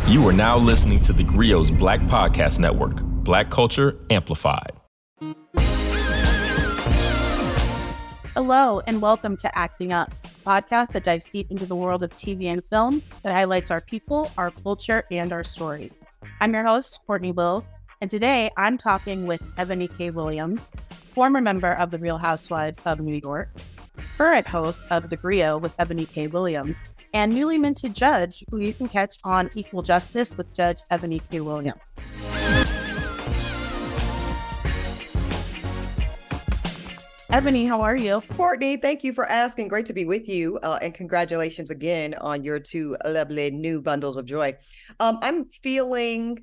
You are now listening to the Grio's Black Podcast Network, Black Culture Amplified. Hello, and welcome to Acting Up, a podcast that dives deep into the world of TV and film that highlights our people, our culture, and our stories. I'm your host, Courtney Wills, and today I'm talking with Ebony K. Williams, former member of the Real Housewives of New York, current host of The Grio with Ebony K. Williams, and newly minted judge who you can catch on Equal Justice with Judge Ebony K. Williams. Ebony, how are you? Courtney, thank you for asking. Great to be with you. And congratulations again on your two lovely new bundles of joy. I'm feeling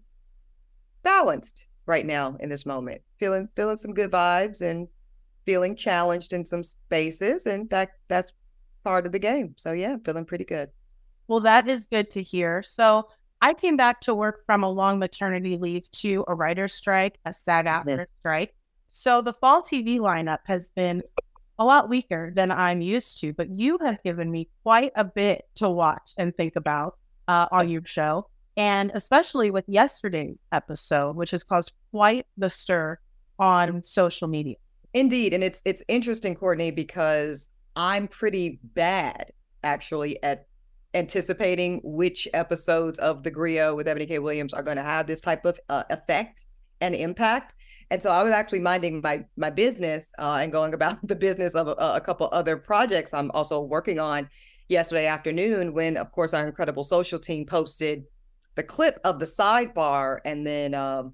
balanced right now in this moment. Feeling some good vibes and feeling challenged in some spaces. And that's part of the game. So yeah, feeling pretty good. Well, that is good to hear. So I came back to work from a long maternity leave to a writer's strike, a SAG-AFTRA strike. So the fall TV lineup has been a lot weaker than I'm used to, but you have given me quite a bit to watch and think about on your show. And especially with yesterday's episode, which has caused quite the stir on social media. Indeed. And it's interesting, Courtney, because I'm pretty bad actually at anticipating which episodes of The Grio with Ebony K. Williams are going to have this type of effect and impact. And so I was actually minding my business and going about the business of a couple other projects I'm also working on yesterday afternoon when, of course, our incredible social team posted the clip of the sidebar, and then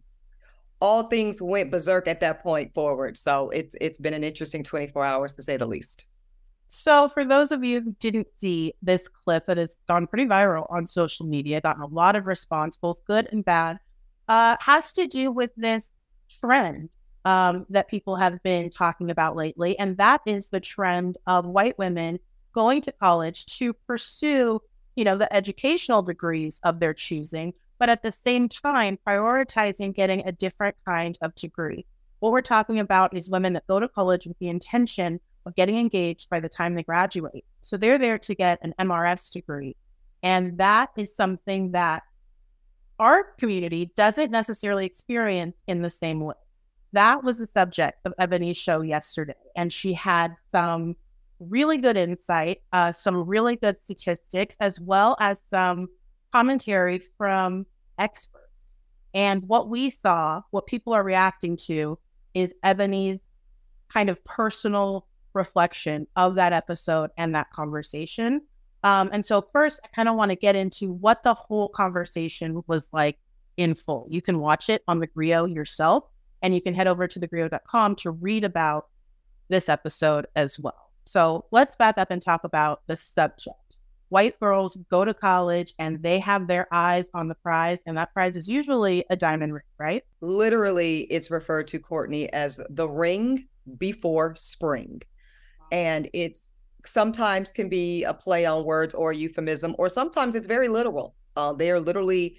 all things went berserk at that point forward. So it's been an interesting 24 hours to say the least. So for those of you who didn't see this clip that has gone pretty viral on social media, gotten a lot of response, both good and bad, has to do with this trend that people have been talking about lately. And that is the trend of white women going to college to pursue, the educational degrees of their choosing, but at the same time, prioritizing getting a different kind of degree. What we're talking about is women that go to college with the intention of getting engaged by the time they graduate. So they're there to get an MRS degree. And that is something that our community doesn't necessarily experience in the same way. That was the subject of Ebony's show yesterday. And she had some really good insight, some really good statistics, as well as some commentary from experts. And what we saw, what people are reacting to, is Ebony's kind of personal reflection of that episode and that conversation. And so first, I kind of want to get into what the whole conversation was like in full. You can watch it on The Grio yourself, and you can head over to thegrio.com to read about this episode as well. So let's back up and talk about the subject. White girls go to college and they have their eyes on the prize, and that prize is usually a diamond ring, right? Literally, it's referred to, Courtney, as the ring before spring. And it's sometimes can be a play on words or a euphemism, or sometimes it's very literal. They are literally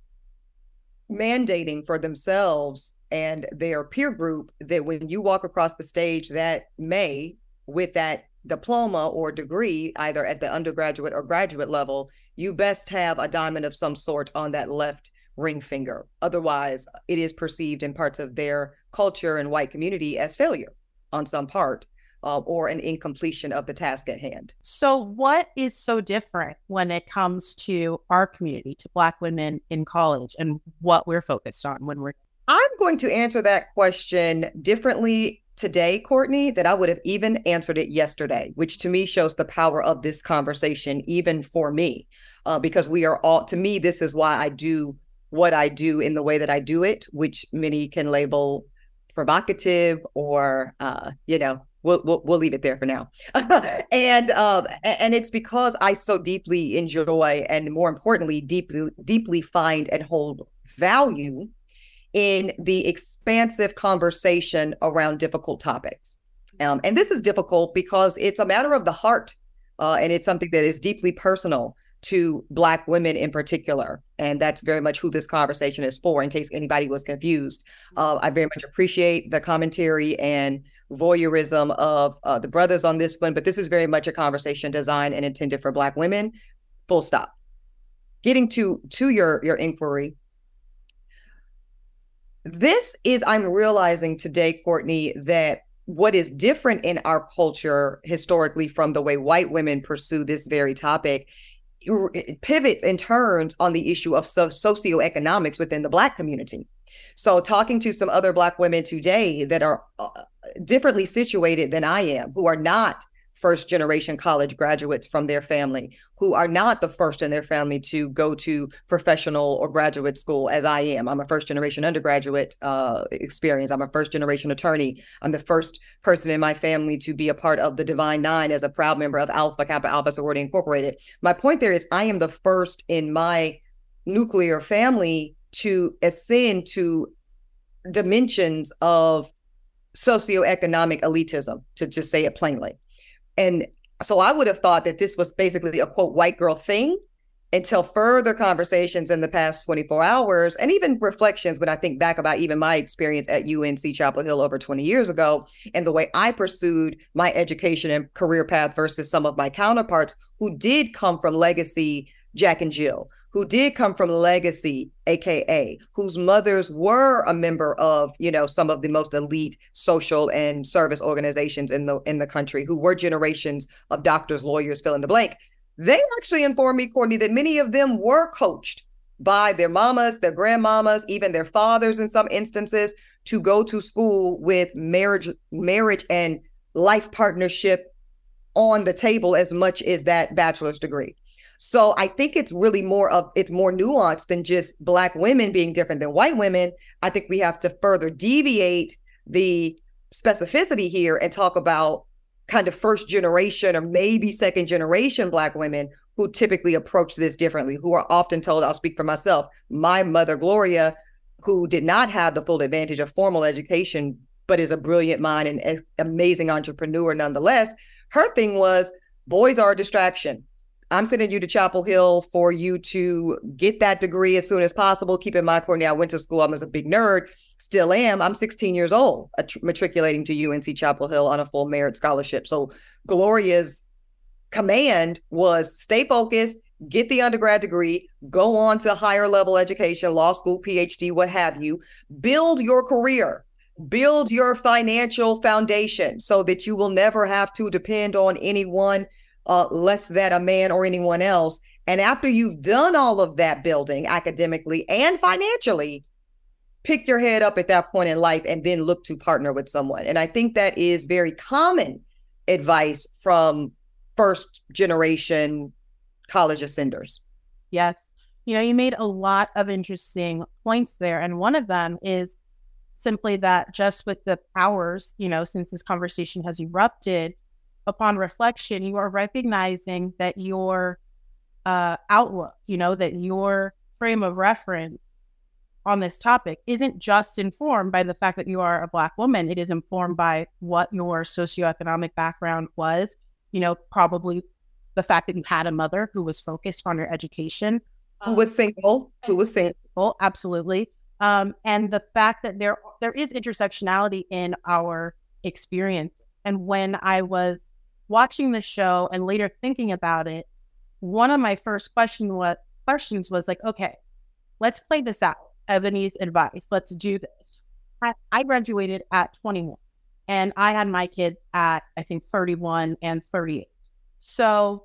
mandating for themselves and their peer group that when you walk across the stage that May with that diploma or degree, either at the undergraduate or graduate level, you best have a diamond of some sort on that left ring finger. Otherwise, it is perceived in parts of their culture and white community as failure on some part. Or an incompletion of the task at hand. So what is so different when it comes to our community, to Black women in college, and what we're focused on when we're... I'm going to answer that question differently today, Courtney, than I would have even answered it yesterday, which to me shows the power of this conversation, even for me, because we are all, to me, this is why I do what I do in the way that I do it, which many can label provocative or, We'll leave it there for now. And it's because I so deeply enjoy, and more importantly, deeply find and hold value in the expansive conversation around difficult topics. And this is difficult because it's a matter of the heart, and it's something that is deeply personal to Black women in particular. And that's very much who this conversation is for, in case anybody was confused. I very much appreciate the commentary and voyeurism of the brothers on this one, but this is very much a conversation designed and intended for Black women, full stop. getting to your inquiry, I'm realizing today, Courtney, that what is different in our culture historically from the way white women pursue this very topic, it pivots and turns on the issue of socioeconomics within the Black community. So talking to some other Black women today that are differently situated than I am, who are not first generation college graduates from their family, who are not the first in their family to go to professional or graduate school as I am. I'm a first generation undergraduate experience. I'm a first generation attorney. I'm the first person in my family to be a part of the Divine Nine as a proud member of Alpha Kappa Alpha Sorority Incorporated. My point there is I am the first in my nuclear family to ascend to dimensions of socioeconomic elitism, to just say it plainly. And so I would have thought that this was basically a quote white girl thing until further conversations in the past 24 hours and even reflections when I think back about even my experience at UNC Chapel Hill over 20 years ago and the way I pursued my education and career path versus some of my counterparts who did come from legacy Jack and Jill, who did come from legacy, AKA, whose mothers were a member of, some of the most elite social and service organizations in the country, who were generations of doctors, lawyers, fill in the blank. They actually informed me, Courtney, that many of them were coached by their mamas, their grandmamas, even their fathers in some instances, to go to school with marriage and life partnership on the table as much as that bachelor's degree. So I think it's really more nuanced than just Black women being different than white women. I think we have to further deviate the specificity here and talk about kind of first generation or maybe second generation Black women who typically approach this differently, who are often told, I'll speak for myself, my mother, Gloria, who did not have the full advantage of formal education, but is a brilliant mind and an amazing entrepreneur nonetheless. Her thing was, boys are a distraction. I'm sending you to Chapel Hill for you to get that degree as soon as possible. Keep in mind, Courtney, I went to school. I was a big nerd, still am. I'm 16 years old, matriculating to UNC Chapel Hill on a full merit scholarship. So Gloria's command was stay focused, get the undergrad degree, go on to higher level education, law school, PhD, what have you, build your career, build your financial foundation so that you will never have to depend on anyone less than a man or anyone else. And after you've done all of that building academically and financially, pick your head up at that point in life and then look to partner with someone. And I think that is very common advice from first generation college ascenders. Yes. You made a lot of interesting points there. And one of them is simply that just with the powers, since this conversation has erupted, upon reflection, you are recognizing that your outlook, that your frame of reference on this topic isn't just informed by the fact that you are a Black woman. It is informed by what your socioeconomic background was, probably the fact that you had a mother who was focused on your education. Who was single. Absolutely. And the fact that there is intersectionality in our experience. And when I was watching the show and later thinking about it, one of my first questions was like, okay, let's play this out. Ebony's advice. Let's do this. I graduated at 21 and I had my kids at, I think, 31 and 38. So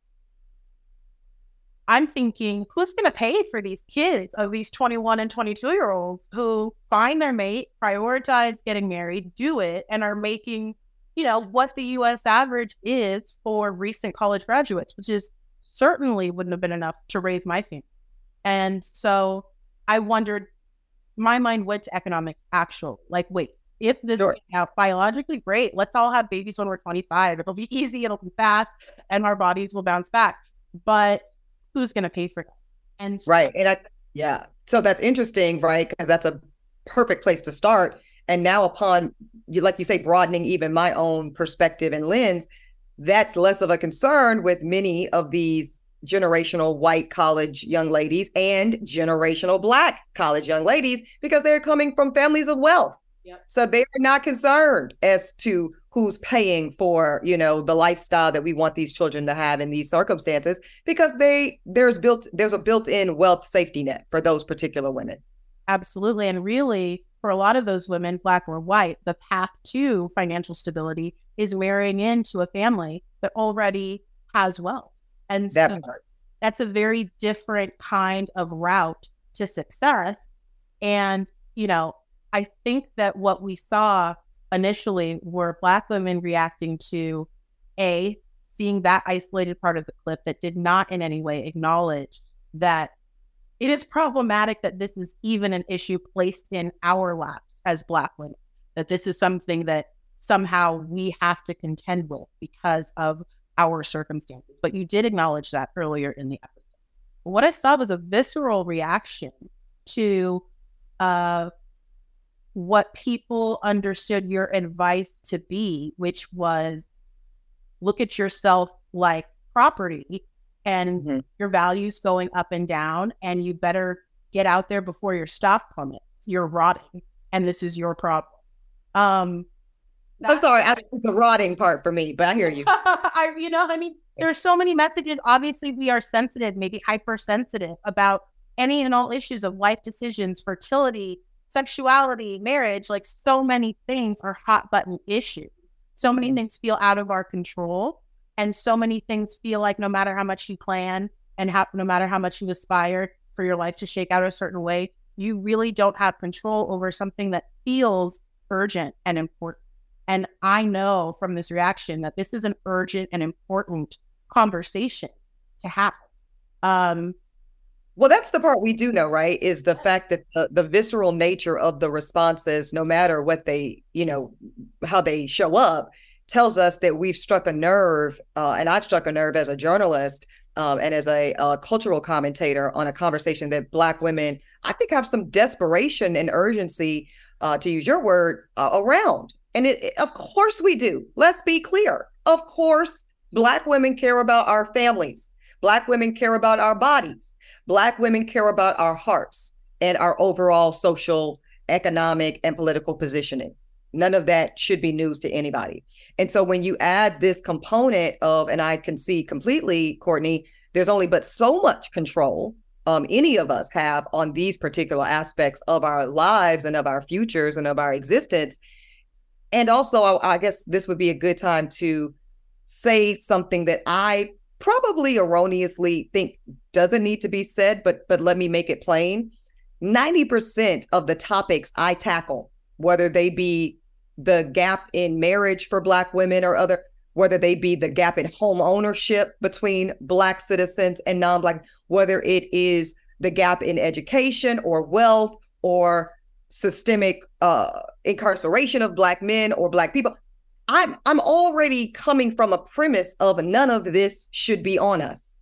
I'm thinking, who's going to pay for these kids of these 21 and 22-year-olds who find their mate, prioritize getting married, do it, and are making what the U.S. average is for recent college graduates, which is certainly wouldn't have been enough to raise my family. And so I wondered, my mind went to economics actual. Like, wait, if this is out biologically, great, let's all have babies when we're 25. It'll be easy, it'll be fast, and our bodies will bounce back. But who's going to pay for that? And right. And so that's interesting, right? Because that's a perfect place to start. And now upon, like you say, broadening even my own perspective and lens, that's less of a concern with many of these generational white college young ladies and generational Black college young ladies, because they're coming from families of wealth. Yep. So they're not concerned as to who's paying for, the lifestyle that we want these children to have in these circumstances, because there's a built-in wealth safety net for those particular women. Absolutely. And really, for a lot of those women, Black or white, the path to financial stability is marrying into a family that already has wealth. And so that's a very different kind of route to success. And, I think that what we saw initially were Black women reacting to seeing that isolated part of the clip that did not in any way acknowledge that it is problematic that this is even an issue placed in our laps as Black women, that this is something that somehow we have to contend with because of our circumstances. But you did acknowledge that earlier in the episode. What I saw was a visceral reaction to what people understood your advice to be, which was look at yourself like property and your values going up and down, and you better get out there before your stock plummets. You're rotting, and this is your problem. I'm sorry, the rotting part for me, but I hear you. There's so many messages. Obviously, we are sensitive, maybe hypersensitive about any and all issues of life decisions, fertility, sexuality, marriage. Like, so many things are hot button issues. So many things feel out of our control. And so many things feel like no matter how much you plan and no matter how much you aspire for your life to shake out a certain way, you really don't have control over something that feels urgent and important. And I know from this reaction that this is an urgent and important conversation to have. Well, that's the part we do know, right? Is the fact that the visceral nature of the responses, no matter what they, how they show up, tells us that we've struck a nerve, and I've struck a nerve as a journalist and as a cultural commentator on a conversation that Black women, I think, have some desperation and urgency, to use your word, around. And of course we do. Let's be clear. Of course, Black women care about our families. Black women care about our bodies. Black women care about our hearts and our overall social, economic, and political positioning. None of that should be news to anybody. And so when you add this component of, and I can see completely, Courtney, there's only but so much control any of us have on these particular aspects of our lives and of our futures and of our existence. And also, I guess this would be a good time to say something that I probably erroneously think doesn't need to be said, but let me make it plain. 90% of the topics I tackle, whether they be the gap in marriage for Black women or other, whether they be the gap in home ownership between Black citizens and non-Black, whether it is the gap in education or wealth or systemic incarceration of Black men or Black people, I'm already coming from a premise of none of this should be on us.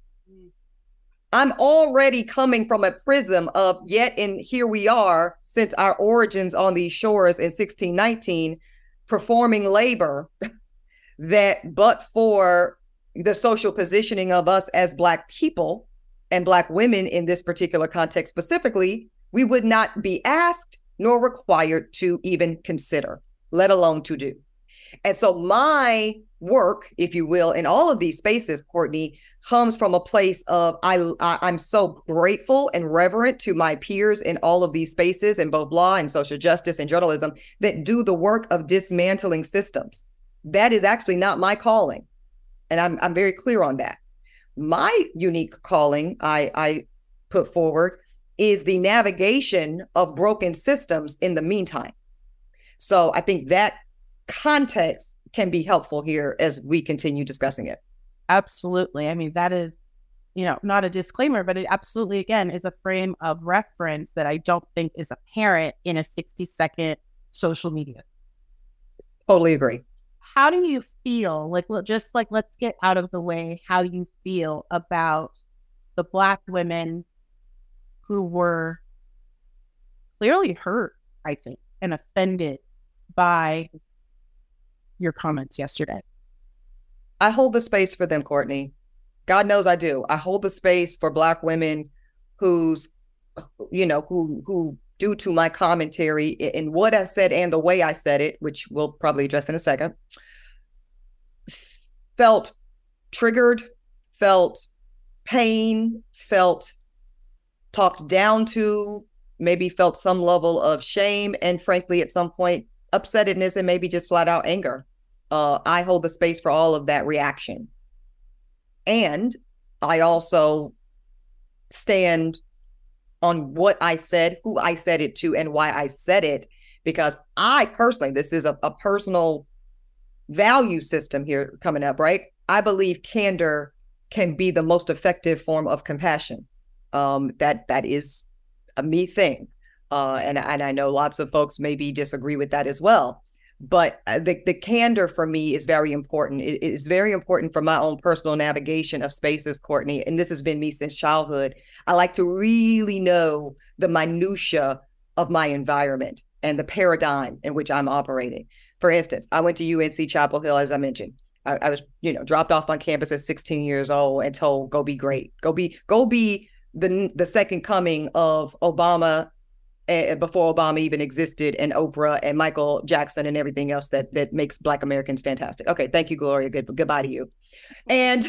I'm already coming from a prism of and here we are, since our origins on these shores in 1619, performing labor that, but for the social positioning of us as Black people and Black women in this particular context specifically, we would not be asked nor required to even consider, let alone to do. And so my work, if you will, in all of these spaces, Courtney, comes from a place of I'm so grateful and reverent to my peers in all of these spaces in both law and social justice and journalism that do the work of dismantling systems. That is actually not my calling. And I'm very clear on that. My unique calling I put forward is the navigation of broken systems in the meantime. So I think that context can be helpful here as we continue discussing it. Absolutely. I mean, that is, not a disclaimer, but it absolutely, again, is a frame of reference that I don't think is apparent in a 60-second social media. Totally agree. How do you feel, let's get out of the way, how you feel about the Black women who were clearly hurt, I think, and offended by your comments yesterday? I hold the space for them, Courtney. God knows I do. I hold the space for Black women who due to my commentary in what I said and the way I said it, which we'll probably address in a second, felt triggered, felt pain, felt talked down to, maybe felt some level of shame, and frankly, at some point, upsetness and maybe just flat out anger. I hold the space for all of that reaction. And I also stand on what I said, who I said it to, and why I said it, because I personally, this is a personal value system here coming up, right? I believe candor can be the most effective form of compassion. That is a me thing. And I know lots of folks maybe disagree with that as well. But the candor for me is very important. It is very important for my own personal navigation of spaces, Courtney. And this has been me since childhood. I like to really know the minutia of my environment and the paradigm in which I'm operating. For instance, I went to UNC Chapel Hill, as I mentioned. I was, dropped off on campus at 16 years old and told, go be great. Go be the second coming of Obama, before Obama even existed, and Oprah and Michael Jackson and everything else that makes Black Americans fantastic. Okay, thank you, Gloria. Goodbye to you. And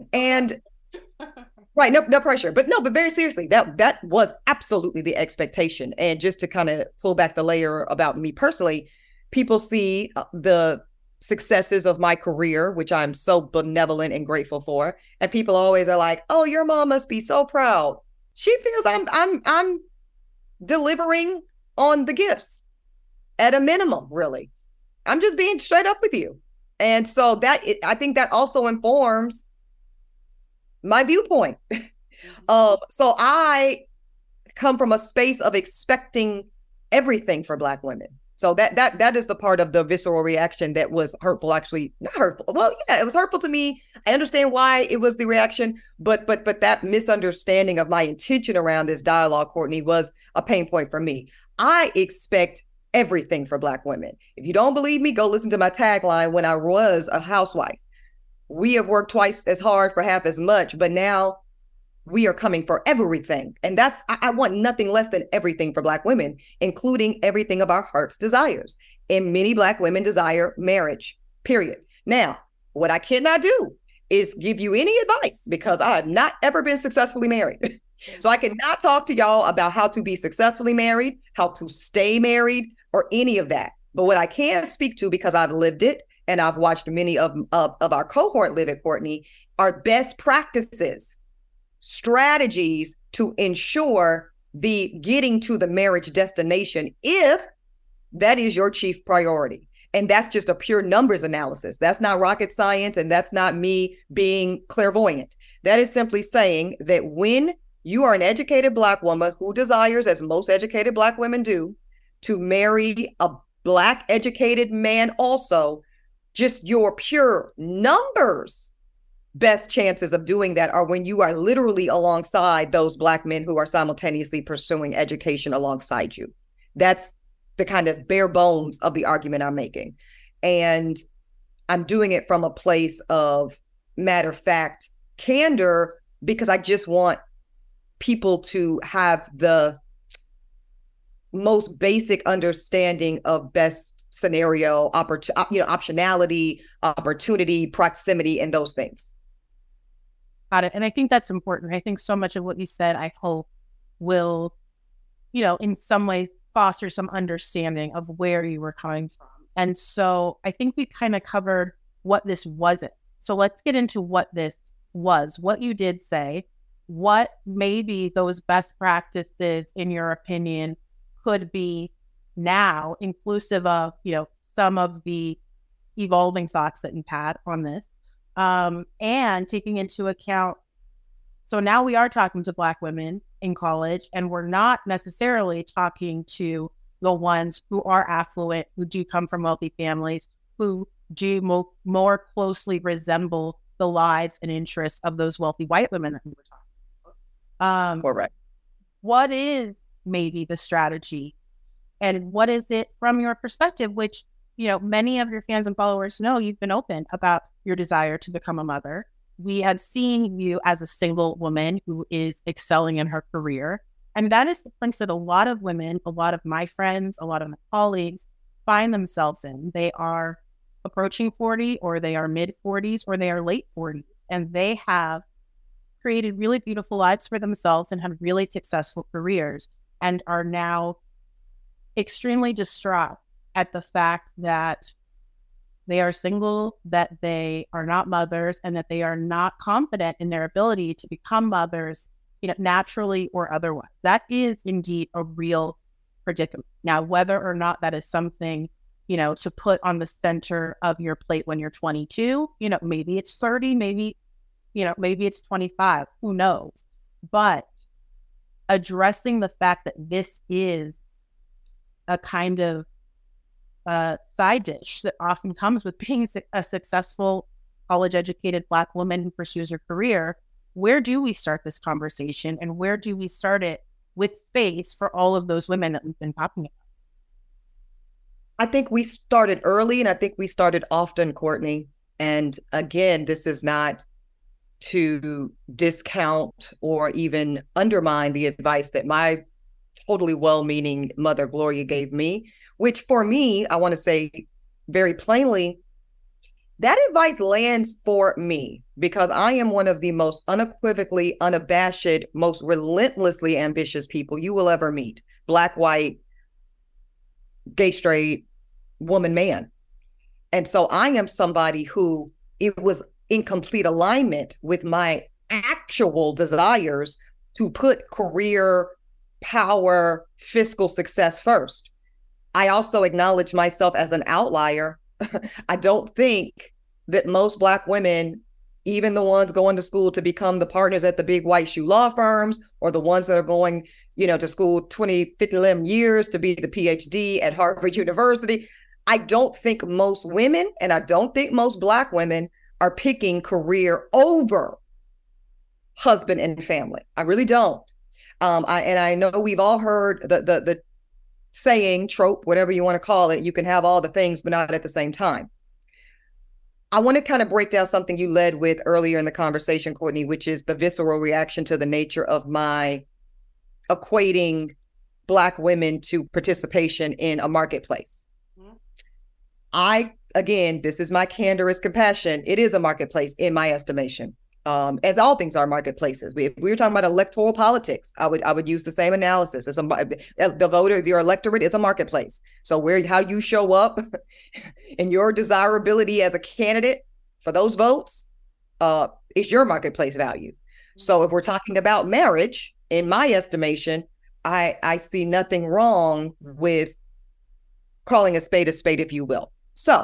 right, no pressure, but very seriously, that was absolutely the expectation. And just to kind of pull back the layer about me personally, people see the successes of my career, which I'm so benevolent and grateful for, and people always are like, "Oh, your mom must be so proud. She feels I'm delivering on the gifts at a minimum, really. I'm just being straight up with you." And so I think that also informs my viewpoint. So I come from a space of expecting everything for Black women. So that is the part of the visceral reaction that was hurtful. Actually, not hurtful. Well, yeah, it was hurtful to me. I understand why it was the reaction, but that misunderstanding of my intention around this dialogue, Courtney, was a pain point for me. I expect everything for Black women. If you don't believe me, go listen to my tagline when I was a housewife. We have worked twice as hard for half as much, but now we are coming for everything. And I want nothing less than everything for Black women, including everything of our heart's desires. And many Black women desire marriage, period. Now, what I cannot do is give you any advice, because I have not ever been successfully married. So I cannot talk to y'all about how to be successfully married, how to stay married, or any of that. But what I can speak to, because I've lived it and I've watched many of our cohort live it, Courtney, are best practices, strategies to ensure the getting to the marriage destination, if that is your chief priority. And that's just a pure numbers analysis. That's not rocket science, and that's not me being clairvoyant. That is simply saying that when you are an educated Black woman who desires, as most educated Black women do, to marry a Black educated man also, just your pure numbers best chances of doing that are when you are literally alongside those Black men who are simultaneously pursuing education alongside you. That's the kind of bare bones of the argument I'm making. And I'm doing it from a place of matter of fact candor, because I just want people to have the most basic understanding of best scenario, optionality, opportunity, proximity, and those things. Got it. And I think that's important. I think so much of what you said, I hope, will, in some ways foster some understanding of where you were coming from. And so I think we kind of covered what this wasn't. So let's get into what this was, what you did say, what maybe those best practices, in your opinion, could be now, inclusive of, some of the evolving thoughts that you've had on this. And taking into account, so now we are talking to Black women in college, and we're not necessarily talking to the ones who are affluent, who do come from wealthy families, who do more closely resemble the lives and interests of those wealthy white women that we were talking about. Correct. What is maybe the strategy, and what is it from your perspective, which many of your fans and followers know you've been open about your desire to become a mother. We have seen you as a single woman who is excelling in her career. And that is the place that a lot of women, a lot of my friends, a lot of my colleagues find themselves in. They are approaching 40, or they are mid 40s, or they are late 40s. And they have created really beautiful lives for themselves and had really successful careers, and are now extremely distraught at the fact that they are single, that they are not mothers, and that they are not confident in their ability to become mothers, naturally or otherwise. That is indeed a real predicament. Now, whether or not that is something, to put on the center of your plate when you're 22, maybe it's 30, maybe it's 25, who knows? But addressing the fact that this is a kind of side dish that often comes with being a successful college-educated Black woman who pursues her career, where do we start this conversation, and where do we start it with space for all of those women that we've been talking about? I think we started early, and I think we started often, Courtney. And again, this is not to discount or even undermine the advice that my totally well-meaning mother, Gloria, gave me, which for me, I want to say very plainly, that advice lands for me because I am one of the most unequivocally, unabashed, most relentlessly ambitious people you will ever meet. Black, white, gay, straight, woman, man. And so I am somebody who it was in complete alignment with my actual desires to put career, power, fiscal success first. I also acknowledge myself as an outlier. I don't think that most Black women, even the ones going to school to become the partners at the big white shoe law firms, or the ones that are going, to school 20, 50, 11 years to be the PhD at Harvard University, I don't think most women, and I don't think most Black women, are picking career over husband and family. I really don't. I know we've all heard the saying, trope, whatever you want to call it, you can have all the things, but not at the same time. I want to kind of break down something you led with earlier in the conversation, Courtney, which is the visceral reaction to the nature of my equating Black women to participation in a marketplace. Again, this is my candorous compassion. It is a marketplace in my estimation. As all things are marketplaces. If we were talking about electoral politics, I would use the same analysis. The voter, your electorate is a marketplace. So how you show up and your desirability as a candidate for those votes is your marketplace value. So if we're talking about marriage, in my estimation, I see nothing wrong with calling a spade, if you will. So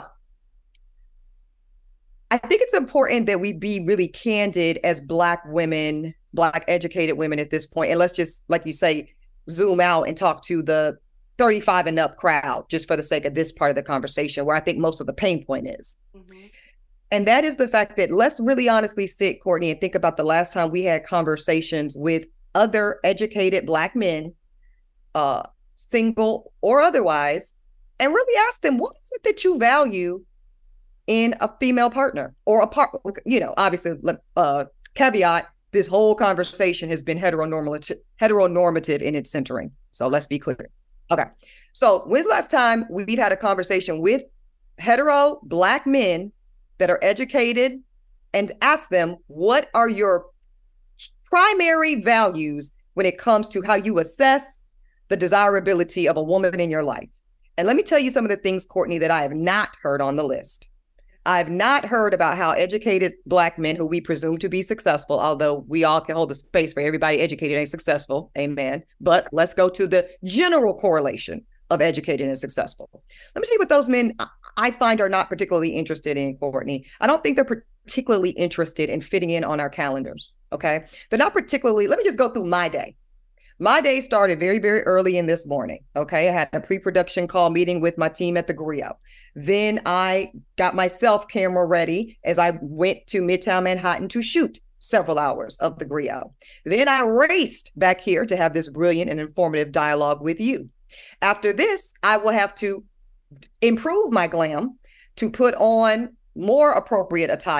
I think it's important that we be really candid as Black women, Black educated women at this point. And let's just, like you say, zoom out and talk to the 35 and up crowd, just for the sake of this part of the conversation, where I think most of the pain point is. Mm-hmm. And that is the fact that let's really honestly sit, Courtney, and think about the last time we had conversations with other educated Black men, single or otherwise, and really ask them, what is it that you value in a female partner or a part, obviously, caveat, this whole conversation has been heteronormative in its centering. So let's be clear. Okay. So when's the last time we've had a conversation with hetero Black men that are educated and ask them, what are your primary values when it comes to how you assess the desirability of a woman in your life? And let me tell you some of the things, Courtney, that I have not heard on the list. I've not heard about how educated Black men who we presume to be successful, although we all can hold the space for everybody educated and successful, amen. But let's go to the general correlation of educated and successful. Let me see what those men I find are not particularly interested in, Courtney. I don't think they're particularly interested in fitting in on our calendars, okay? They're not particularly, let me just go through my day. My day started very, very early in this morning. Okay. I had a pre-production call meeting with my team at the Griot. Then I got myself camera ready as I went to Midtown Manhattan to shoot several hours of the Griot. Then I raced back here to have this brilliant and informative dialogue with you. After this, I will have to improve my glam to put on more appropriate attire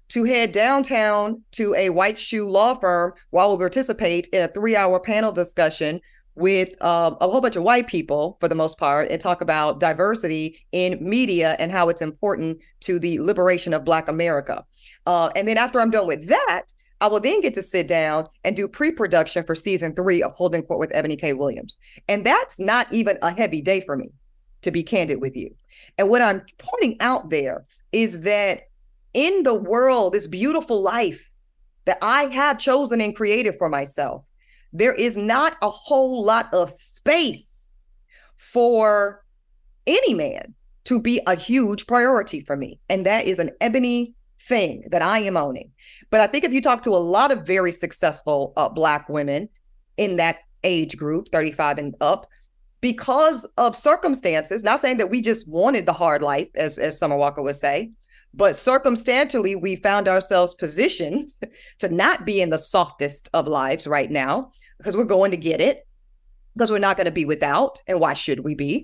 to head downtown to a white shoe law firm while we participate in a 3-hour panel discussion with a whole bunch of white people, for the most part, and talk about diversity in media and how it's important to the liberation of Black America. And then after I'm done with that, I will then get to sit down and do pre-production for season 3 of Holding Court with Eboni K. Williams. And that's not even a heavy day for me, to be candid with you. And what I'm pointing out there is that in the world, this beautiful life that I have chosen and created for myself, there is not a whole lot of space for any man to be a huge priority for me. And that is an Eboni thing that I am owning. But I think if you talk to a lot of very successful Black women in that age group, 35 and up, because of circumstances, not saying that we just wanted the hard life, as Summer Walker would say, but circumstantially, we found ourselves positioned to not be in the softest of lives right now, because we're going to get it, because we're not going to be without. And why should we be?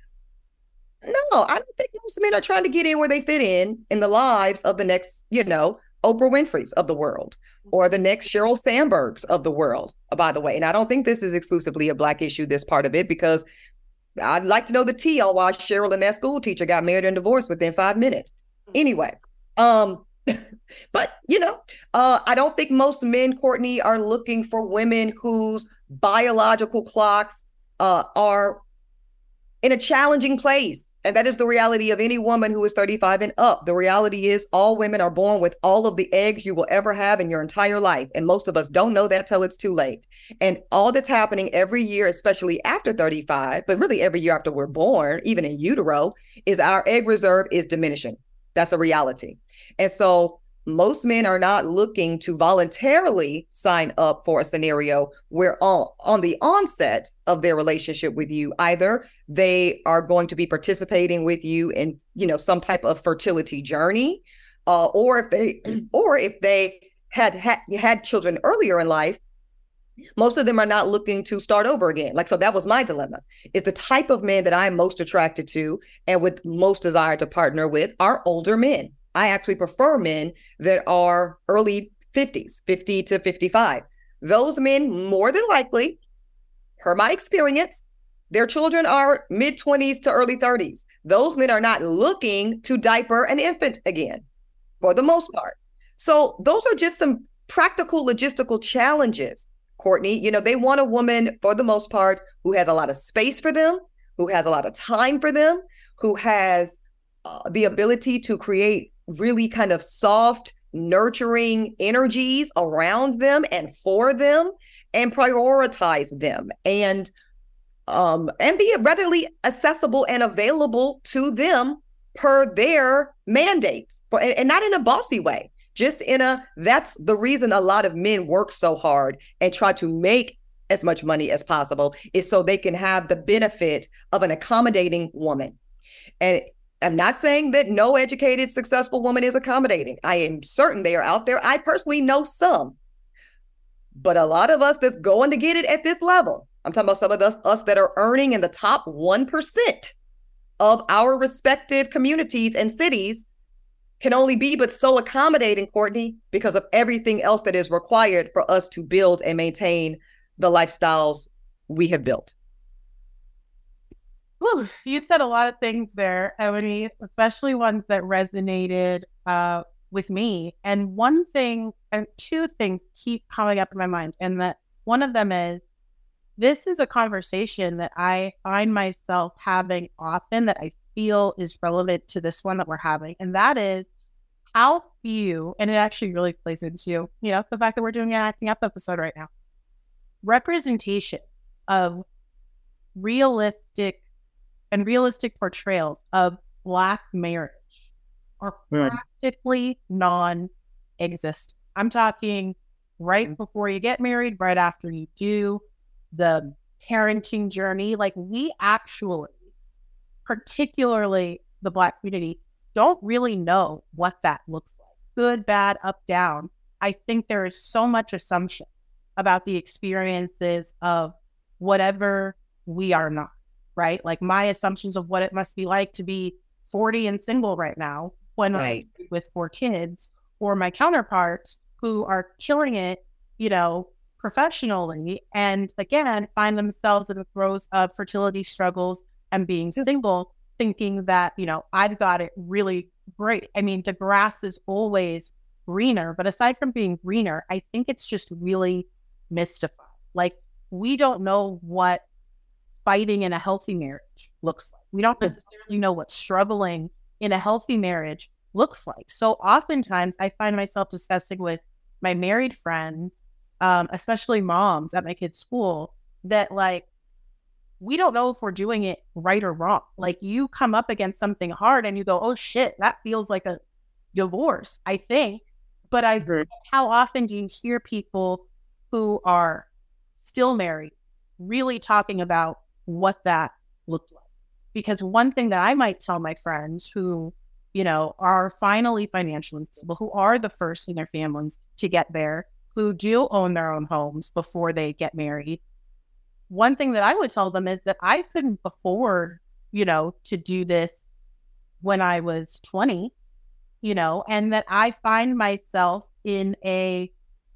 No, I don't think most men are trying to get in where they fit in the lives of the next, Oprah Winfrey's of the world, or the next Sheryl Sandbergs of the world, by the way. And I don't think this is exclusively a Black issue, this part of it, because I'd like to know the tea on why Sheryl and that school teacher got married and divorced within 5 minutes. Anyway, but, I don't think most men, Courtney, are looking for women whose biological clocks are in a challenging place. And that is the reality of any woman who is 35 and up. The reality is all women are born with all of the eggs you will ever have in your entire life. And most of us don't know that till it's too late. And all that's happening every year, especially after 35, but really every year after we're born, even in utero, is our egg reserve is diminishing. That's a reality. And so most men are not looking to voluntarily sign up for a scenario where on the onset of their relationship with you, either they are going to be participating with you in, some type of fertility journey, or if they had children earlier in life, most of them are not looking to start over again. So that was my dilemma, is the type of men that I am most attracted to and would most desire to partner with are older men. I actually prefer men that are early 50s, 50 to 55. Those men, more than likely, per my experience, their children are mid-20s to early 30s. Those men are not looking to diaper an infant again, for the most part. So those are just some practical logistical challenges, Courtney. They want a woman, for the most part, who has a lot of space for them, who has a lot of time for them, who has the ability to create really kind of soft, nurturing energies around them and for them, and prioritize them, and be readily accessible and available to them per their mandates, and not in a bossy way, just that's the reason a lot of men work so hard and try to make as much money as possible, is so they can have the benefit of an accommodating woman. And I'm not saying that no educated, successful woman is accommodating. I am certain they are out there. I personally know some. But a lot of us that's going to get it at this level, I'm talking about some of us that are earning in the top 1% of our respective communities and cities, can only be but so accommodating, Courtney, because of everything else that is required for us to build and maintain the lifestyles we have built. Well, you said a lot of things there, Eboni, especially ones that resonated with me. And one thing, and two things keep coming up in my mind. And that one of them is, this is a conversation that I find myself having often, that I feel is relevant to this one that we're having. And that is how few, and it actually really plays into, the fact that we're doing an Acting Up episode right now, representation of realistic portrayals of Black marriage are practically non-existent. I'm talking right before you get married, right after you do, the parenting journey. We actually, particularly the Black community, don't really know what that looks like. Good, bad, up, down. I think there is so much assumption about the experiences of whatever we are not, right? My assumptions of what it must be like to be 40 and single right now when I'm with 4 kids, or my counterparts who are killing it, professionally, and again, find themselves in the throes of fertility struggles and being single, thinking that, I've got it really great. I mean, the grass is always greener, but aside from being greener, I think it's just really mystified. Like, we don't know what fighting in a healthy marriage looks like. We don't necessarily know what struggling in a healthy marriage looks like. So oftentimes I find myself discussing with my married friends, especially moms at my kids' school, that like, we don't know if we're doing it right or wrong. Like, you come up against something hard and you go, oh shit, that feels like a divorce, I think. But how often do you hear people who are still married really talking about what that looked like? Because one thing that I might tell my friends who, are finally financially stable, who are the first in their families to get there, who do own their own homes before they get married, one thing that I would tell them is that I couldn't afford, to do this when I was 20, and that I found myself in a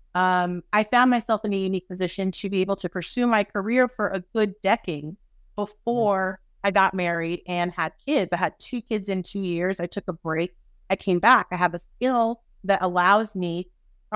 unique position to be able to pursue my career for a good decade before I got married and had kids. I had 2 kids in 2 years. I took a break. I came back. I have a skill that allowed me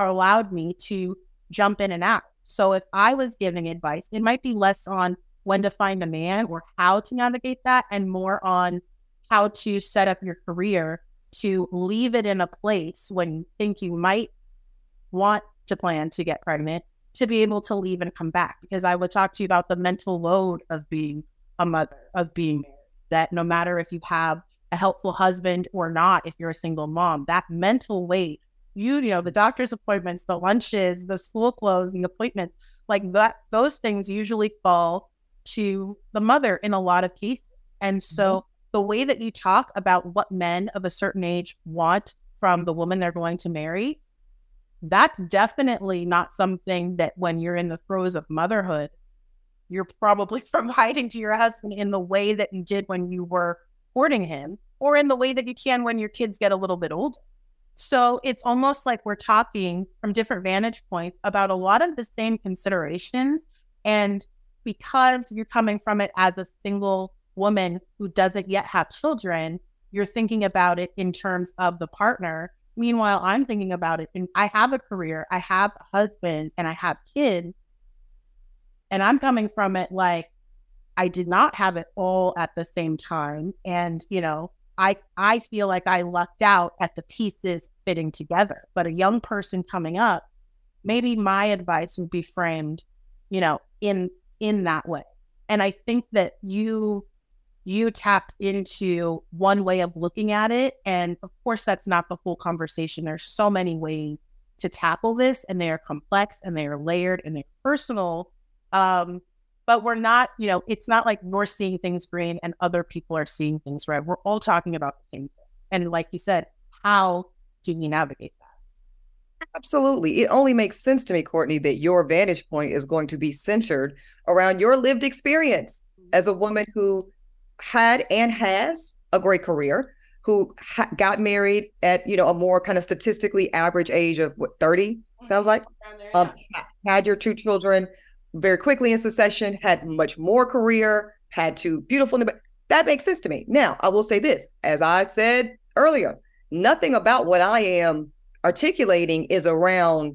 to jump in and out. So if I was giving advice, it might be less on when to find a man or how to navigate that, and more on how to set up your career to leave it in a place when you think you might want to plan to get pregnant, to be able to leave and come back. Because I would talk to you about the mental load of being a mother, of being married, that no matter if you have a helpful husband or not, if you're a single mom, that mental weight, the doctor's appointments, the lunches, the school clothes, the appointments, like that, those things usually fall to the mother in a lot of cases. And so the way that you talk about what men of a certain age want from the woman they're going to marry, that's definitely not something that when you're in the throes of motherhood, you're probably providing to your husband in the way that you did when you were courting him, or in the way that you can when your kids get a little bit older. So it's almost like we're talking from different vantage points about a lot of the same considerations. And because you're coming from it as a single woman who doesn't yet have children, you're thinking about it in terms of the partner. Meanwhile, I'm thinking about it, and I have a career, I have a husband, and I have kids. And I'm coming from it like I did not have it all at the same time. And, I feel like I lucked out at the pieces fitting together. But a young person coming up, maybe my advice would be framed, in that way. And I think that you tapped into one way of looking at it. And of course, that's not the whole conversation. There's so many ways to tackle this, and they are complex and they are layered and they're personal. But we're not, it's not like you're seeing things green and other people are seeing things red. We're all talking about the same thing. And like you said, how do you navigate that? Absolutely. It only makes sense to me, Courtney, that your vantage point is going to be centered around your lived experience as a woman who had and has a great career, who got married at, a more kind of statistically average age of 30, sounds like, had your 2 children very quickly in succession, had much more career, had 2 beautiful, that makes sense to me. Now, I will say this, as I said earlier, nothing about what I am articulating is around,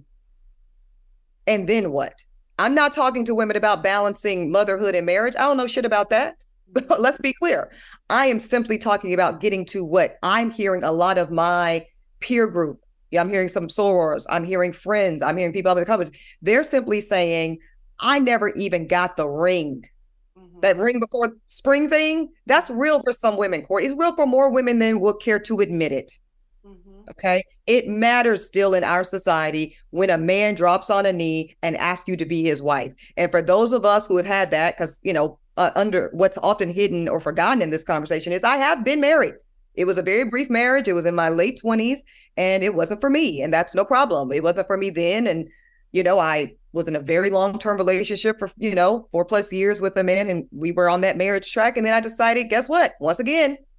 and then what? I'm not talking to women about balancing motherhood and marriage. I don't know shit about that. But let's be clear. I am simply talking about getting to what I'm hearing a lot of my peer group. Yeah, I'm hearing some sorors. I'm hearing friends. I'm hearing people up in the comments. They're simply saying, I never even got the ring. That ring before spring thing, that's real for some women, Court. It's real for more women than will care to admit it. Okay. It matters still in our society when a man drops on a knee and asks you to be his wife. And for those of us who have had that, because, under what's often hidden or forgotten in this conversation is I have been married. It was a very brief marriage. It was in my late 20s and it wasn't for me. And that's no problem. It wasn't for me then. And, I was in a very long-term relationship for, 4+ years with a man, and we were on that marriage track. And then I decided, guess what? Once again,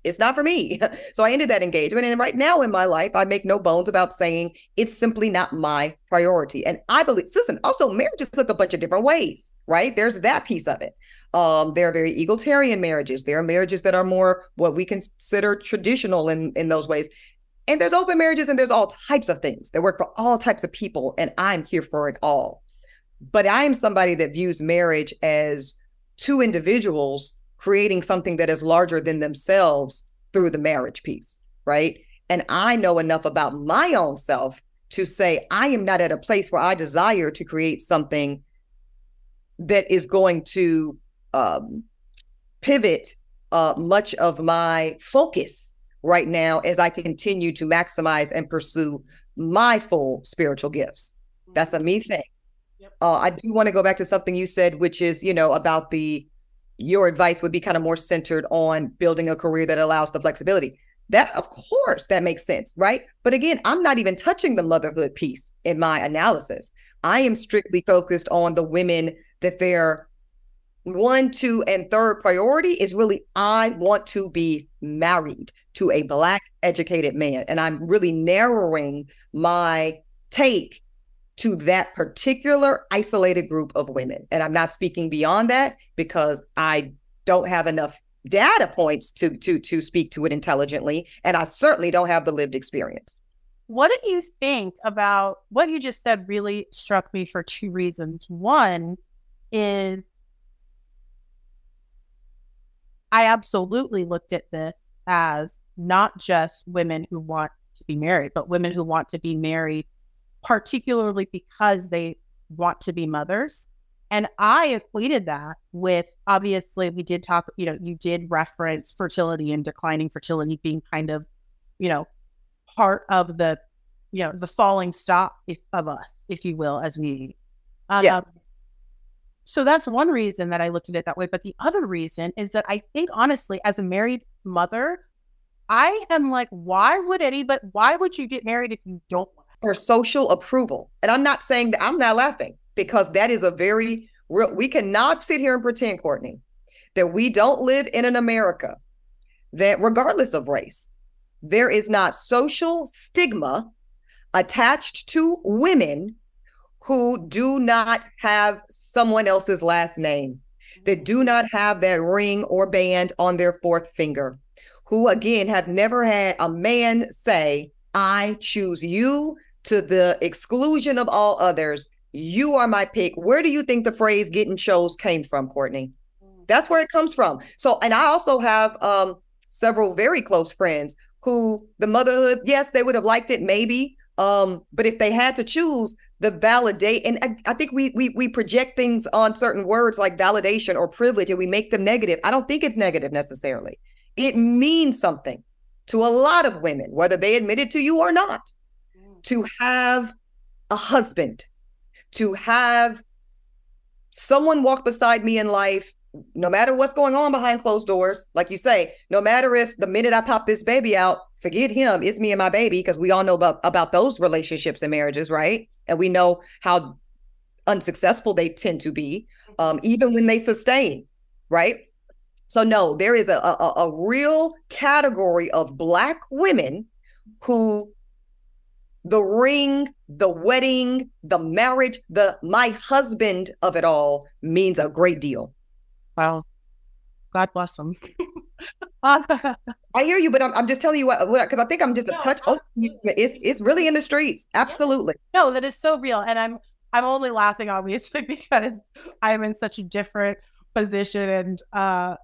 It's not for me. So I ended that engagement. And right now in my life, I make no bones about saying it's simply not my priority. And I believe, listen, also marriages look a bunch of different ways, right? There's that piece of it. There are very egalitarian marriages. There are marriages that are more what we consider traditional in those ways. And there's open marriages, and there's all types of things that work for all types of people. And I'm here for it all. But I am somebody that views marriage as two individuals creating something that is larger than themselves through the marriage piece, right? And I know enough about my own self to say I am not at a place where I desire to create something that is going to pivot much of my focus right now as I continue to maximize and pursue my full spiritual gifts. That's a me thing. Yep. I do want to go back to something you said, which is, about your advice would be kind of more centered on building a career that allows the flexibility. That, of course, that makes sense, right? But again, I'm not even touching the motherhood piece in my analysis. I am strictly focused on the women that their 1, 2, and 3rd priority is really, I want to be married to a Black educated man. And I'm really narrowing my take to that particular isolated group of women. And I'm not speaking beyond that because I don't have enough data points to speak to it intelligently. And I certainly don't have the lived experience. What do you think about what you just said? Really struck me for 2 reasons. One is I absolutely looked at this as not just women who want to be married, but women who want to be married particularly because they want to be mothers. And I equated that with, obviously, we did talk, you did reference fertility and declining fertility being kind of, part of the, the falling stock of us, if you will, as we. Yes. So that's one reason that I looked at it that way. But the other reason is that I think, honestly, as a married mother, I am like, why would you get married if you don't want to? For social approval. And I'm not saying that, I'm not laughing, because that is a very real, we cannot sit here and pretend, Courtney, that we don't live in an America that, regardless of race, there is not social stigma attached to women who do not have someone else's last name, that do not have that ring or band on their 4th finger, who, again, have never had a man say, I choose you to the exclusion of all others. You are my pick. Where do you think the phrase getting chose came from, Courtney? That's where it comes from. So, and I also have several very close friends who the motherhood, yes, they would have liked it maybe. But if they had to choose, the validate, and I think we project things on certain words like validation or privilege, and we make them negative. I don't think it's negative necessarily. It means something to a lot of women, whether they admit it to you or not, to have a husband, to have someone walk beside me in life, no matter what's going on behind closed doors. Like you say, no matter if the minute I pop this baby out, forget him, it's me and my baby, because we all know about those relationships and marriages, right? And we know how unsuccessful they tend to be, even when they sustain, right? So no, there is a real category of Black women who the ring, the wedding, the marriage, my husband of it all means a great deal. Wow. God bless them. I hear you, but I'm just telling you what, because I think I'm just a touch. Oh, it's really in the streets. Absolutely. No, that is so real. And I'm only laughing, obviously, because I'm in such a different position. And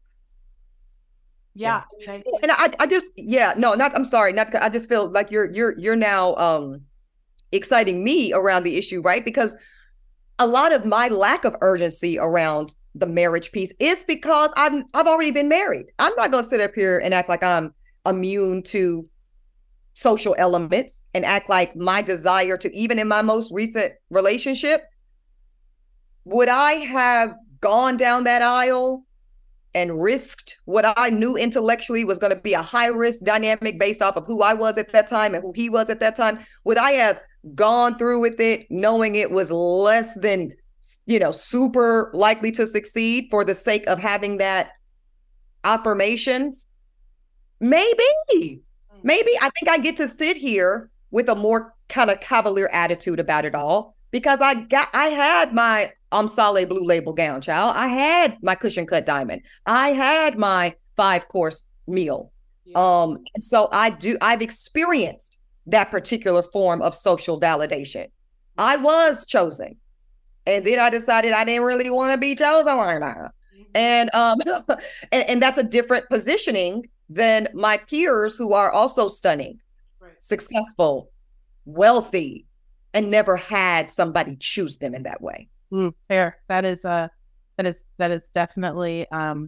yeah. And I just, I'm sorry. I just feel like you're now exciting me around the issue, right? Because a lot of my lack of urgency around the marriage piece is because I've already been married. I'm not going to sit up here and act like I'm immune to social elements and act like my desire to, even in my most recent relationship, would I have gone down that aisle and risked what I knew intellectually was going to be a high risk dynamic based off of who I was at that time and who he was at that time? Would I have gone through with it knowing it was less than, super likely to succeed for the sake of having that affirmation Maybe I think I get to sit here with a more kind of cavalier attitude about it all because I had my Solé Blue Label gown, child. I had my cushion cut diamond. I had my 5-course meal. And so I've experienced that particular form of social validation. I was chosen. And then I decided I didn't really want to be chosen like that. And and that's a different positioning than my peers who are also stunning, successful, wealthy, and never had somebody choose them in that way. Fair. That is definitely the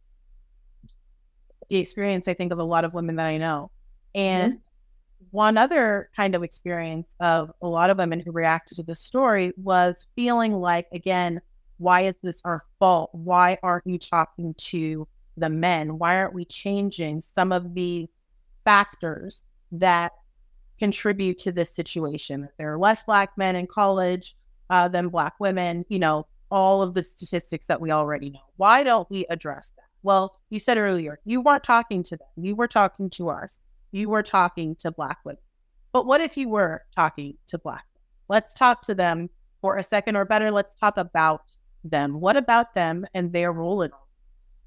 experience, I think, of a lot of women that I know. And one other kind of experience of a lot of women who reacted to this story was feeling like, again, why is this our fault? Why aren't you talking to the men? Why aren't we changing some of these factors that contribute to this situation? That there are less Black men in college than Black women, all of the statistics that we already know. Why don't we address that? Well, you said earlier, you weren't talking to them. You were talking to us. You were talking to Black women. But what if you were talking to Black women? Let's talk to them for a second, or better, let's talk about them. What about them and their role in all this?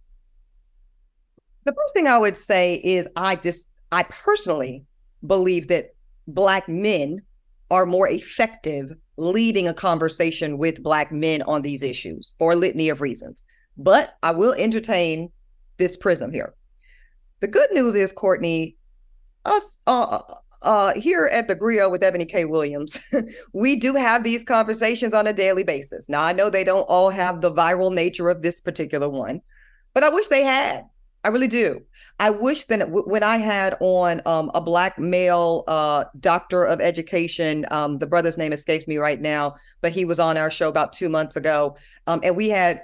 The first thing I would say is I personally believe that Black men are more effective leading a conversation with Black men on these issues for a litany of reasons. But I will entertain this prism here. The good news is, Courtney, us here at the Griot with Ebony K. Williams, we do have these conversations on a daily basis. Now, I know they don't all have the viral nature of this particular one, but I wish they had. I really do. I wish that when I had on a Black male doctor of education, the brother's name escapes me right now, but he was on our show about 2 months ago, and we had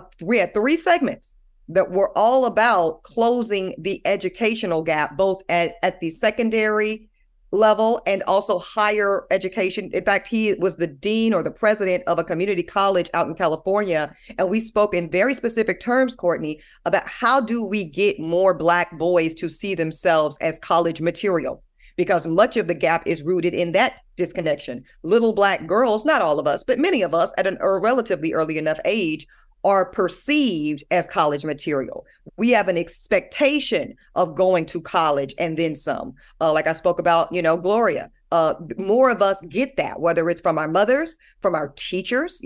3 segments that were all about closing the educational gap, both at the secondary level and also higher education. In fact, he was the dean or the president of a community college out in California. And we spoke in very specific terms, Courtney, about how do we get more Black boys to see themselves as college material? Because much of the gap is rooted in that disconnection. Little Black girls, not all of us, but many of us at a relatively early enough age are perceived as college material. We have an expectation of going to college and then some. Like I spoke about, Gloria, more of us get that, whether it's from our mothers, from our teachers,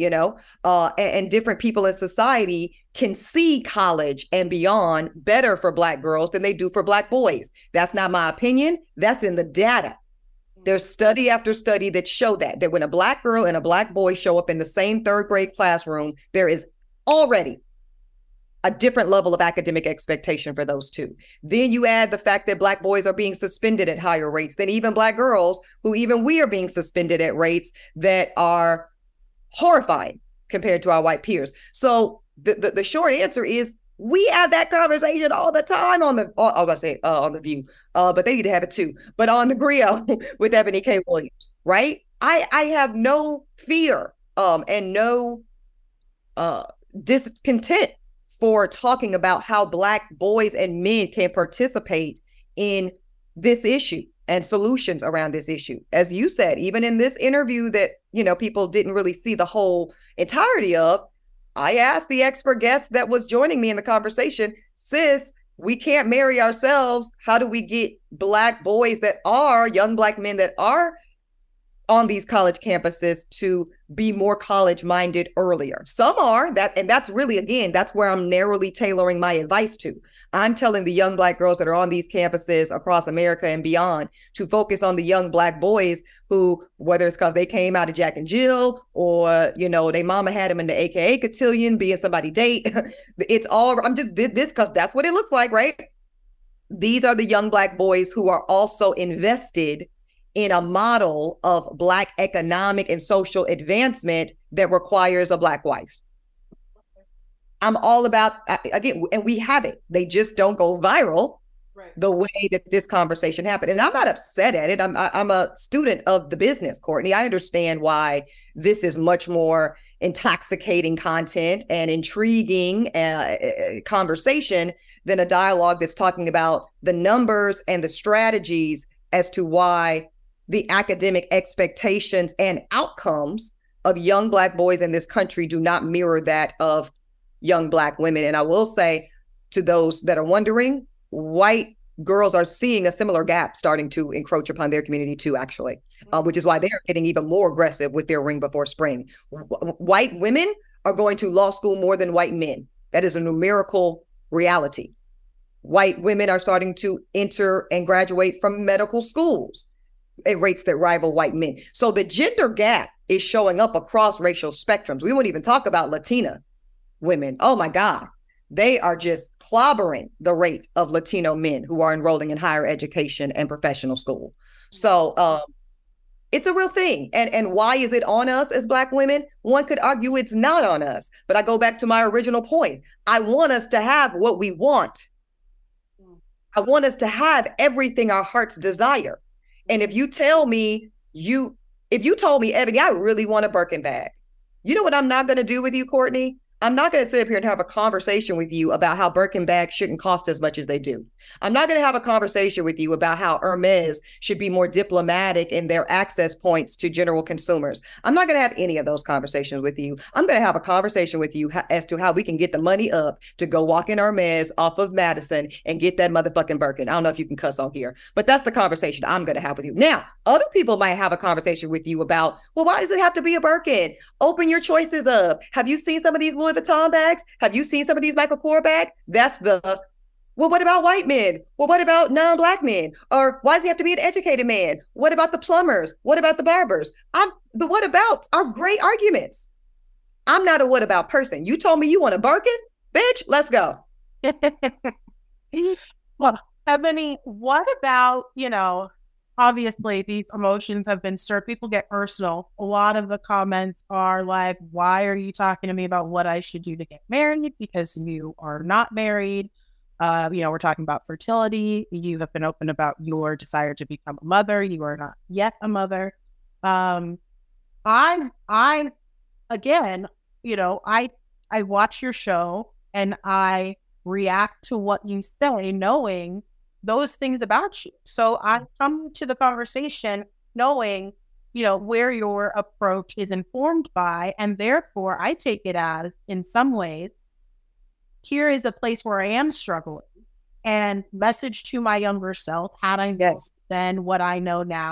and different people in society can see college and beyond better for Black girls than they do for Black boys. That's not my opinion. That's in the data. There's study after study that show that when a Black girl and a Black boy show up in the same 3rd grade classroom, there is already a different level of academic expectation for those two. Then you add the fact that Black boys are being suspended at higher rates than even Black girls, who even we are being suspended at rates that are horrifying compared to our white peers. So the short answer is we have that conversation all the time on The View, but they need to have it too. But on the Griot with Ebony K. Williams, right? I have no fear and no discontent for talking about how Black boys and men can participate in this issue and solutions around this issue. As you said, even in this interview that, people didn't really see the whole entirety of, I asked the expert guest that was joining me in the conversation, sis, we can't marry ourselves. How do we get Black boys that are young Black men that are on these college campuses to be more college minded earlier? Some are that. And that's really, again, that's where I'm narrowly tailoring my advice to. I'm telling the young Black girls that are on these campuses across America and beyond to focus on the young Black boys who, whether it's because they came out of Jack and Jill or, they mama had them in the AKA cotillion, being somebody date. It's all, I'm just this because that's what it looks like, right? These are the young Black boys who are also invested in a model of Black economic and social advancement that requires a Black wife. I'm all about, again, and we have it. They just don't go viral the way that this conversation happened. And I'm not upset at it. I'm a student of the business, Courtney. I understand why this is much more intoxicating content and intriguing conversation than a dialogue that's talking about the numbers and the strategies as to why the academic expectations and outcomes of young Black boys in this country do not mirror that of young Black women. And I will say to those that are wondering, white girls are seeing a similar gap starting to encroach upon their community too, actually, which is why they're getting even more aggressive with their ring before spring. White women are going to law school more than white men. That is a numerical reality. White women are starting to enter and graduate from medical schools at rates that rival white men. So the gender gap is showing up across racial spectrums. We won't even talk about Latina women. Oh my God. They are just clobbering the rate of Latino men who are enrolling in higher education and professional school. So it's a real thing. And why is it on us as Black women? One could argue it's not on us. But I go back to my original point. I want us to have what we want. I want us to have everything our hearts desire. And if you tell me, if you told me, Ebony, I really want a Birkin bag, you know what I'm not going to do with you, Courtney? I'm not going to sit up here and have a conversation with you about how Birkin bags shouldn't cost as much as they do. I'm not going to have a conversation with you about how Hermes should be more diplomatic in their access points to general consumers. I'm not going to have any of those conversations with you. I'm going to have a conversation with you as to how we can get the money up to go walk in Hermes off of Madison and get that motherfucking Birkin. I don't know if you can cuss on here, but that's the conversation I'm going to have with you. Now, other people might have a conversation with you about, well, why does it have to be a Birkin? Open your choices up. Have you seen some of these Louis Vuitton bags? Have you seen some of these Michael Kors bags? That's the, well, what about white men? Well, what about non-Black men? Or why does he have to be an educated man? What about the plumbers? What about the barbers? The what abouts are great arguments. I'm not a what about person. You told me you want a Birkin? Bitch, let's go. Well, Ebony, what about, obviously these emotions have been stirred. People get personal. A lot of the comments are like, why are you talking to me about what I should do to get married? Because you are not married. We're talking about fertility. You have been open about your desire to become a mother. You are not yet a mother. I watch your show and I react to what you say, knowing those things about you. So I come to the conversation knowing, where your approach is informed by, and therefore I take it as, in some ways, here is a place where I am struggling, and message to my younger self, had I known then what I know now, ...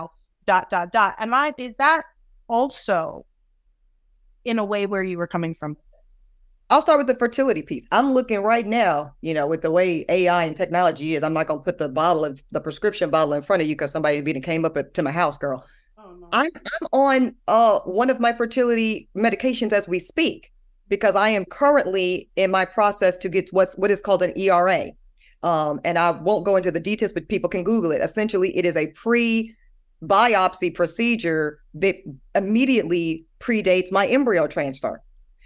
Is that also in a way where you were coming from? I'll start with the fertility piece. I'm looking right now, with the way AI and technology is, I'm not going to put the prescription bottle in front of you because somebody came up to my house, girl. Oh, no. I'm on one of my fertility medications as we speak, because I am currently in my process to get what is called an ERA. And I won't go into the details, but people can Google it. Essentially, it is a pre-biopsy procedure that immediately predates my embryo transfer.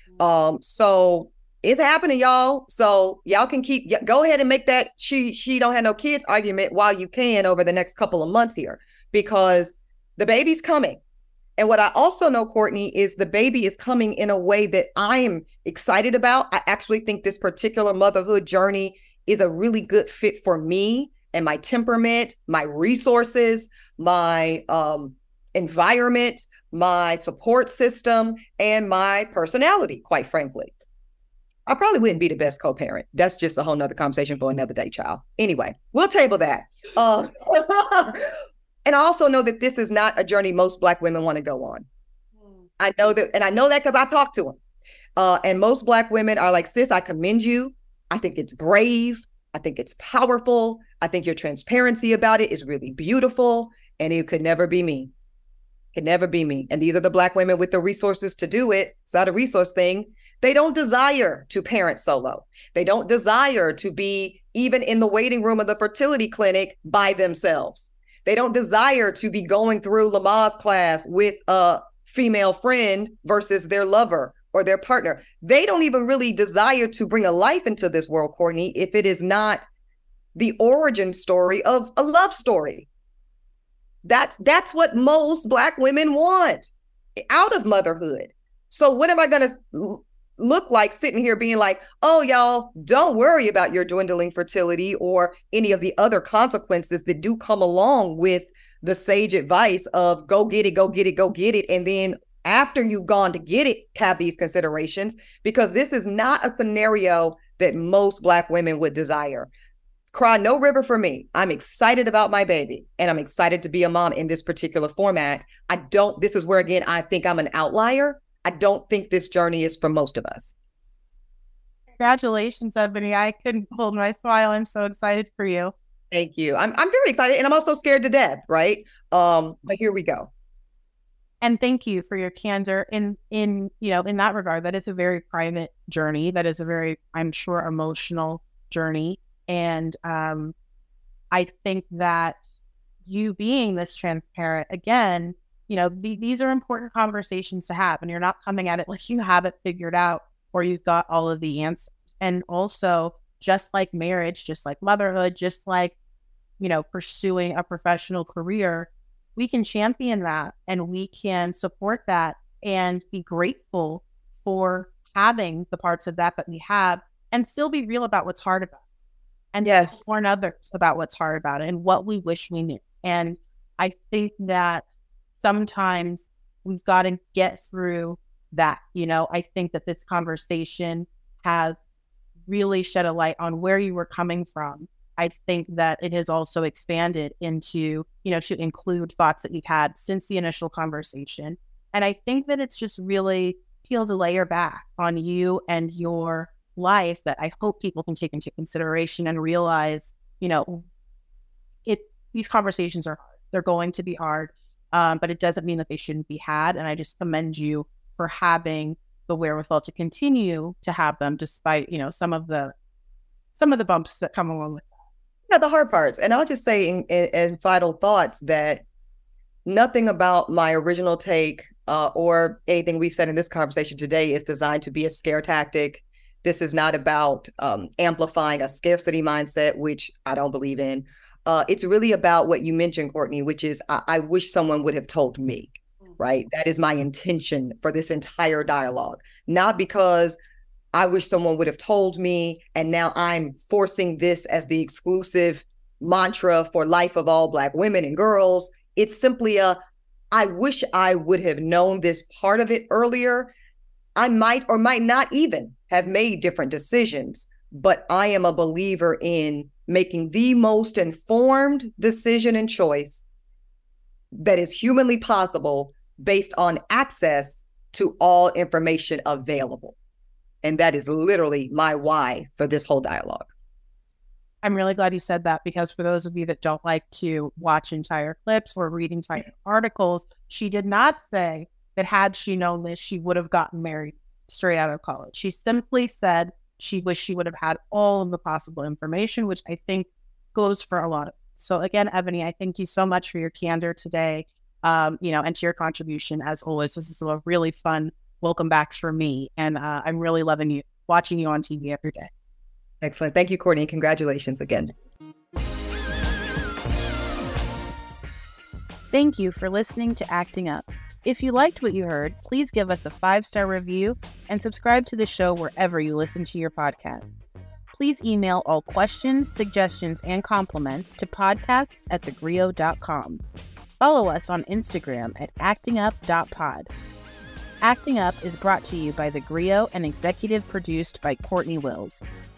So it's happening, y'all. So y'all can go ahead and make that she don't have no kids argument while you can over the next couple of months here, because the baby's coming. And what I also know, Courtney, is the baby is coming in a way that I am excited about. I actually think this particular motherhood journey is a really good fit for me and my temperament, my resources, my environment, my support system, and my personality, quite frankly. I probably wouldn't be the best co-parent. That's just a whole nother conversation for another day, child. Anyway, we'll table that. And I also know that this is not a journey most Black women want to go on. I know that, and I know that because I talk to them. And most Black women are like, sis, I commend you. I think it's brave. I think it's powerful. I think your transparency about it is really beautiful. And it could never be me. Could never be me. And these are the Black women with the resources to do it. It's not a resource thing. They don't desire to parent solo. They don't desire to be even in the waiting room of the fertility clinic by themselves. They don't desire to be going through Lamaze class with a female friend versus their lover or their partner. They don't even really desire to bring a life into this world, Courtney, if it is not the origin story of a love story. That's what most Black women want out of motherhood. So what am I going to look like sitting here being like, oh, y'all, don't worry about your dwindling fertility or any of the other consequences that do come along with the sage advice of go get it, go get it, go get it. And then after you've gone to get it, have these considerations, because this is not a scenario that most Black women would desire. Cry no river for me. I'm excited about my baby and I'm excited to be a mom in this particular format. This is where, again, I think I'm an outlier. I don't think this journey is for most of us. Congratulations, Ebony. I couldn't hold my smile. I'm so excited for you. Thank you. I'm very excited, and I'm also scared to death, right? But here we go. And thank you for your candor in that regard. That is a very private journey. That is a very, I'm sure, emotional journey. And I think that you being this transparent, again, these are important conversations to have, and you're not coming at it like you have it figured out or you've got all of the answers. And also, just like marriage, just like motherhood, just like, pursuing a professional career, we can champion that and we can support that and be grateful for having the parts of that we have, and still be real about what's hard about it. And yes, warn others about what's hard about it and what we wish we knew. And I think that sometimes we've got to get through that. I think that this conversation has really shed a light on where you were coming from. I think that it has also expanded into, to include thoughts that you've had since the initial conversation. And I think that it's just really peeled a layer back on you and your life that I hope people can take into consideration and realize, these conversations are hard. They're going to be hard, but it doesn't mean that they shouldn't be had. And I just commend you for having the wherewithal to continue to have them, despite, some of the bumps that come along with that. Yeah, the hard parts. And I'll just say in final thoughts that nothing about my original take or anything we've said in this conversation today is designed to be a scare tactic. This is not about amplifying a scarcity mindset, which I don't believe in. It's really about what you mentioned, Courtney, which is I wish someone would have told me, right? That is my intention for this entire dialogue. Not because I wish someone would have told me and now I'm forcing this as the exclusive mantra for life of all Black women and girls. It's simply I wish I would have known this part of it earlier. I might or might not even have made different decisions, but I am a believer in making the most informed decision and choice that is humanly possible based on access to all information available. And that is literally my why for this whole dialogue. I'm really glad you said that, because for those of you that don't like to watch entire clips or read entire articles, she did not say that had she known this, she would have gotten married straight out of college. She simply said she wished she would have had all of the possible information, which I think goes for a lot of. So again, Ebony, I thank you so much for your candor today, and to your contribution as always. This is a really fun welcome back for me, and I'm really loving watching you on TV every day. Excellent. Thank you, Courtney. Congratulations again. Thank you for listening to Acting Up. If you liked what you heard, please give us a 5-star review and subscribe to the show wherever you listen to your podcasts. Please email all questions, suggestions, and compliments to podcasts@thegrio.com. Follow us on Instagram at actingup.pod. Acting Up is brought to you by The Grio and executive produced by Courtney Wills.